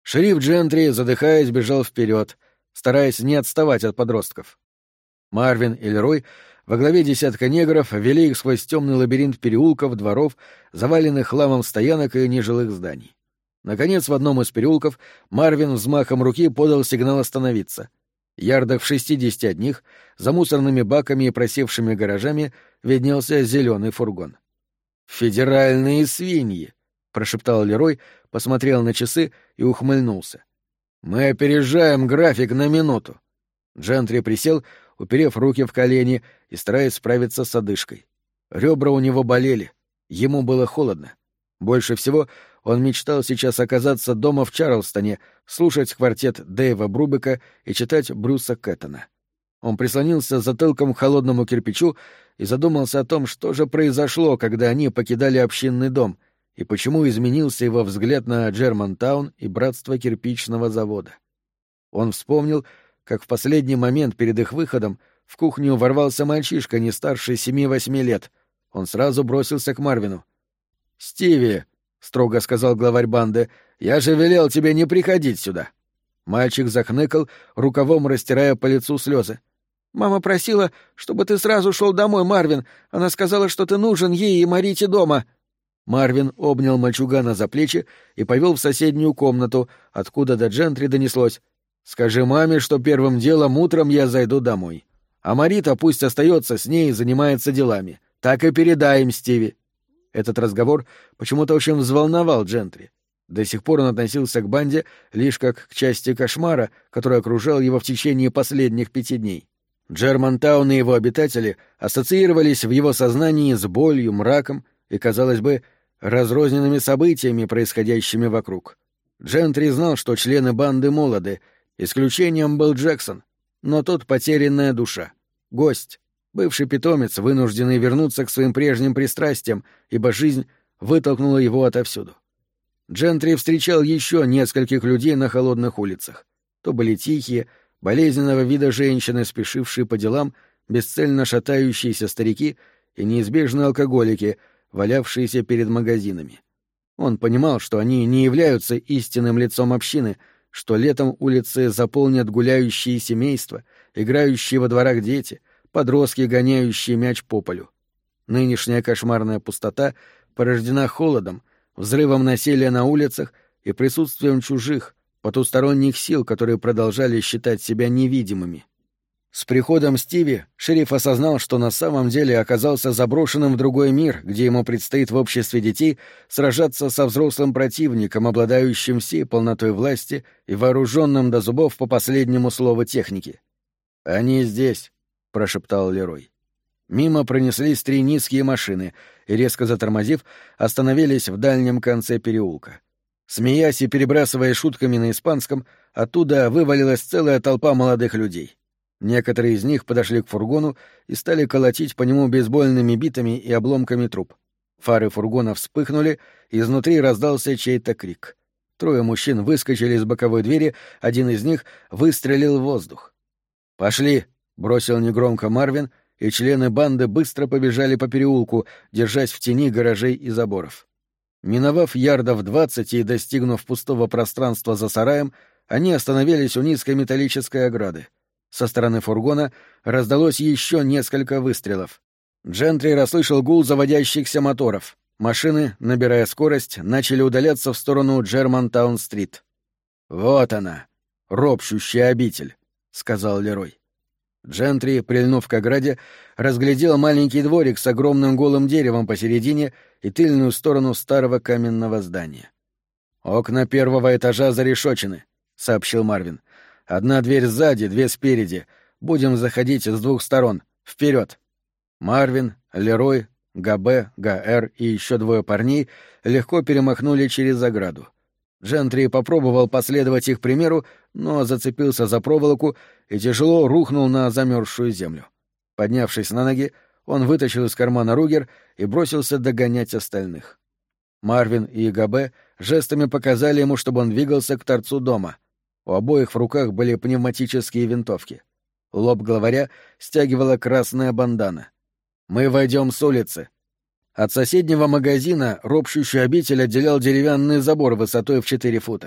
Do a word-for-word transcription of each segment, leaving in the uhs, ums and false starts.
Шериф Джентри, задыхаясь, бежал вперед, стараясь не отставать от подростков. Марвин и Лерой во главе десятка негров вели их сквозь темный лабиринт переулков, дворов, заваленных хламом стоянок и нежилых зданий. Наконец, в одном из переулков Марвин взмахом руки подал сигнал остановиться. Ярдах в шестидесяти от них, за мусорными баками и просевшими гаражами, виднелся зеленый фургон. «Федеральные свиньи!» — прошептал Лерой, посмотрел на часы и ухмыльнулся. «Мы опережаем график на минуту». Джентри присел, уперев руки в колени и стараясь справиться с одышкой. Ребра у него болели, ему было холодно. Больше всего он мечтал сейчас оказаться дома в Чарлстоне, слушать квартет Дэйва Брубека и читать Брюса Кэттона. Он прислонился затылком к холодному кирпичу и задумался о том, что же произошло, когда они покидали общинный дом, и почему изменился его взгляд на Джермантаун и братство кирпичного завода. Он вспомнил, как в последний момент перед их выходом в кухню ворвался мальчишка не старше семи-восьми лет. Он сразу бросился к Марвину. «Стиви», — строго сказал главарь банды, — «я же велел тебе не приходить сюда». Мальчик захныкал, рукавом растирая по лицу слезы. «Мама просила, чтобы ты сразу шел домой, Марвин. Она сказала, что ты нужен ей и Марите дома». Марвин обнял мальчугана за плечи и повел в соседнюю комнату, откуда до Джентри донеслось: «Скажи маме, что первым делом утром я зайду домой. А Марита пусть остается с ней и занимается делами. Так и передай им, Стиви». Этот разговор почему-то очень взволновал Джентри. До сих пор он относился к банде лишь как к части кошмара, который окружал его в течение последних пяти дней. Джермантаун и его обитатели ассоциировались в его сознании с болью, мраком и, казалось бы, разрозненными событиями, происходящими вокруг. Джентри знал, что члены банды молоды, исключением был Джексон, но тот потерянная душа, гость, бывший питомец, вынужденный вернуться к своим прежним пристрастиям, ибо жизнь вытолкнула его отовсюду. Джентри встречал еще нескольких людей на холодных улицах. То были тихие, болезненного вида женщины, спешившие по делам, бесцельно шатающиеся старики и неизбежные алкоголики, валявшиеся перед магазинами. Он понимал, что они не являются истинным лицом общины, что летом улицы заполнят гуляющие семейства, играющие во дворах дети, подростки, гоняющие мяч по полю. Нынешняя кошмарная пустота порождена холодом, взрывом насилия на улицах и присутствием чужих, потусторонних сил, которые продолжали считать себя невидимыми. С приходом Стиви шериф осознал, что на самом деле оказался заброшенным в другой мир, где ему предстоит в обществе детей сражаться со взрослым противником, обладающим всей полнотой власти и вооруженным до зубов по последнему слову техники. «Они здесь», — прошептал Лерой. Мимо пронеслись три низкие машины и, резко затормозив, остановились в дальнем конце переулка. Смеясь и перебрасывая шутками на испанском, оттуда вывалилась целая толпа молодых людей. Некоторые из них подошли к фургону и стали колотить по нему бейсбольными битами и обломками труб. Фары фургона вспыхнули, и изнутри раздался чей-то крик. Трое мужчин выскочили из боковой двери, один из них выстрелил в воздух. «Пошли!» — бросил негромко Марвин, и члены банды быстро побежали по переулку, держась в тени гаражей и заборов. Миновав ярдов двадцать и достигнув пустого пространства за сараем, они остановились у низкой металлической ограды. Со стороны фургона раздалось еще несколько выстрелов. Джентри расслышал гул заводящихся моторов. Машины, набирая скорость, начали удаляться в сторону Джермантаун-стрит. «Вот она, ропщущая обитель», — сказал Лерой. Джентри, прильнув к ограде, разглядел маленький дворик с огромным голым деревом посередине и тыльную сторону старого каменного здания. «Окна первого этажа зарешочены», — сообщил Марвин. «Одна дверь сзади, две спереди. Будем заходить с двух сторон. Вперед!» Марвин, Лерой, Габе, Гаэр и еще двое парней легко перемахнули через ограду. Джентри попробовал последовать их примеру, но зацепился за проволоку и тяжело рухнул на замерзшую землю. Поднявшись на ноги, он вытащил из кармана Ругер и бросился догонять остальных. Марвин и Габе жестами показали ему, чтобы он двигался к торцу дома. У обоих в руках были пневматические винтовки. Лоб главаря стягивала красная бандана. «Мы войдем с улицы». От соседнего магазина ропщущую обитель отделял деревянный забор высотой в четыре фута.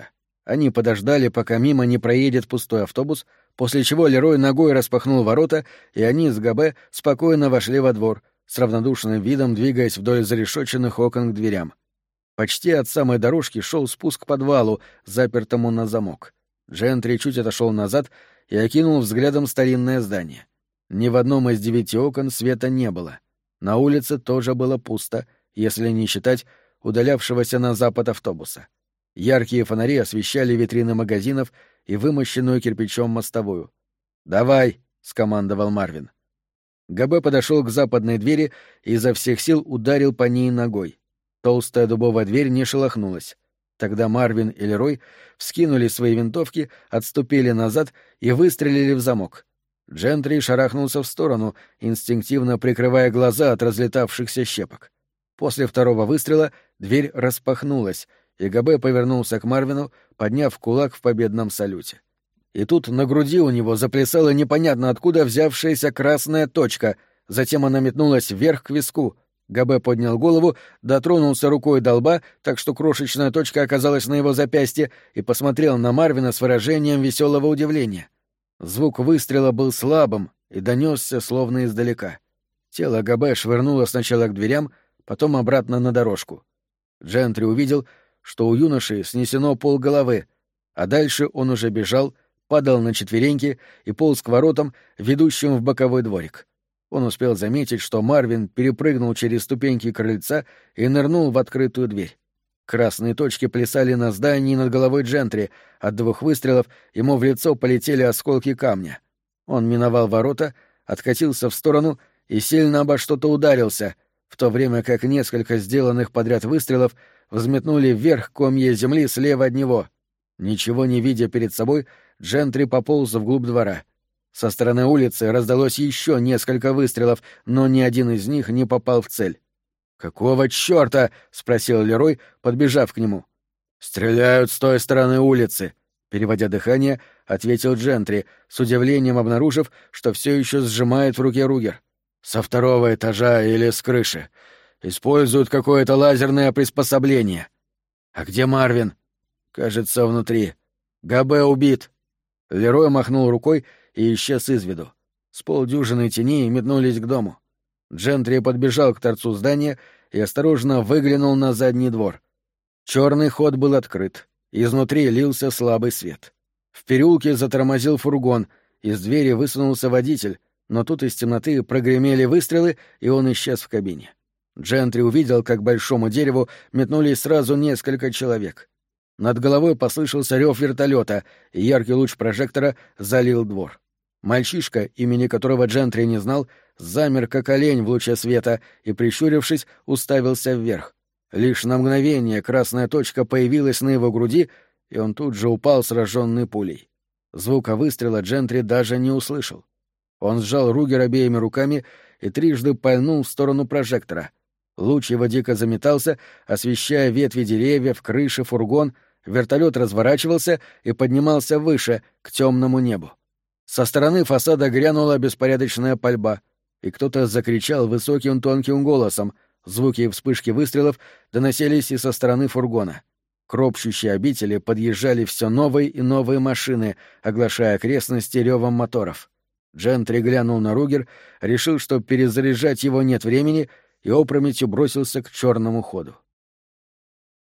Они подождали, пока мимо не проедет пустой автобус, после чего Лерой ногой распахнул ворота, и они с Габе спокойно вошли во двор, с равнодушным видом двигаясь вдоль зарешоченных окон к дверям. Почти от самой дорожки шел спуск к подвалу, запертому на замок. Джентри чуть отошел назад и окинул взглядом старинное здание. Ни в одном из девяти окон света не было. На улице тоже было пусто, если не считать удалявшегося на запад автобуса. Яркие фонари освещали витрины магазинов и вымощенную кирпичом мостовую. «Давай!» — скомандовал Марвин. Габе подошел к западной двери и изо всех сил ударил по ней ногой. Толстая дубовая дверь не шелохнулась. Тогда Марвин и Лерой вскинули свои винтовки, отступили назад и выстрелили в замок. Джентри шарахнулся в сторону, инстинктивно прикрывая глаза от разлетавшихся щепок. После второго выстрела дверь распахнулась, и Габе повернулся к Марвину, подняв кулак в победном салюте. И тут на груди у него заплясала непонятно откуда взявшаяся красная точка, затем она метнулась вверх к виску. Габе поднял голову, дотронулся рукой до лба, так что крошечная точка оказалась на его запястье, и посмотрел на Марвина с выражением веселого удивления. Звук выстрела был слабым и донесся словно издалека. Тело Габе швырнуло сначала к дверям, потом обратно на дорожку. Джентри увидел, что у юноши снесено полголовы, а дальше он уже бежал, падал на четвереньки и полз к воротам, ведущим в боковой дворик. Он успел заметить, что Марвин перепрыгнул через ступеньки крыльца и нырнул в открытую дверь. Красные точки плясали на здании над головой Джентри, от двух выстрелов ему в лицо полетели осколки камня. Он миновал ворота, откатился в сторону и сильно обо что-то ударился, в то время как несколько сделанных подряд выстрелов взметнули вверх комья земли слева от него. Ничего не видя перед собой, Джентри пополз вглубь двора. Со стороны улицы раздалось еще несколько выстрелов, но ни один из них не попал в цель. «Какого чёрта?» — спросил Лерой, подбежав к нему. «Стреляют с той стороны улицы», — переводя дыхание, ответил Джентри, с удивлением обнаружив, что все еще сжимает в руке Ругер. «Со второго этажа или с крыши. Используют какое-то лазерное приспособление». «А где Марвин?» «Кажется, внутри. Габе убит». Лерой махнул рукой и исчез из виду. С полдюжины теней метнулись к дому. Джентри подбежал к торцу здания и осторожно выглянул на задний двор. Черный ход был открыт, изнутри лился слабый свет. В переулке затормозил фургон, из двери высунулся водитель, но тут из темноты прогремели выстрелы, и он исчез в кабине. Джентри увидел, как к большому дереву метнулись сразу несколько человек. Над головой послышался рев вертолета, и яркий луч прожектора залил двор. Мальчишка, имени которого Джентри не знал, замер как олень в луче света и, прищурившись, уставился вверх. Лишь на мгновение красная точка появилась на его груди, и он тут же упал сраженный пулей. Звука выстрела Джентри даже не услышал. Он сжал Ругер обеими руками и трижды пальнул в сторону прожектора. Луч его дико заметался, освещая ветви деревьев, крыши, фургон, вертолет разворачивался и поднимался выше, к темному небу. Со стороны фасада грянула беспорядочная пальба, и кто-то закричал высоким тонким голосом. Звуки и вспышки выстрелов доносились и со стороны фургона. К ропщущей обители подъезжали все новые и новые машины, оглашая окрестности ревом моторов. Джентри глянул на Ругер, решил, что перезаряжать его нет времени, и опрометью бросился к черному ходу.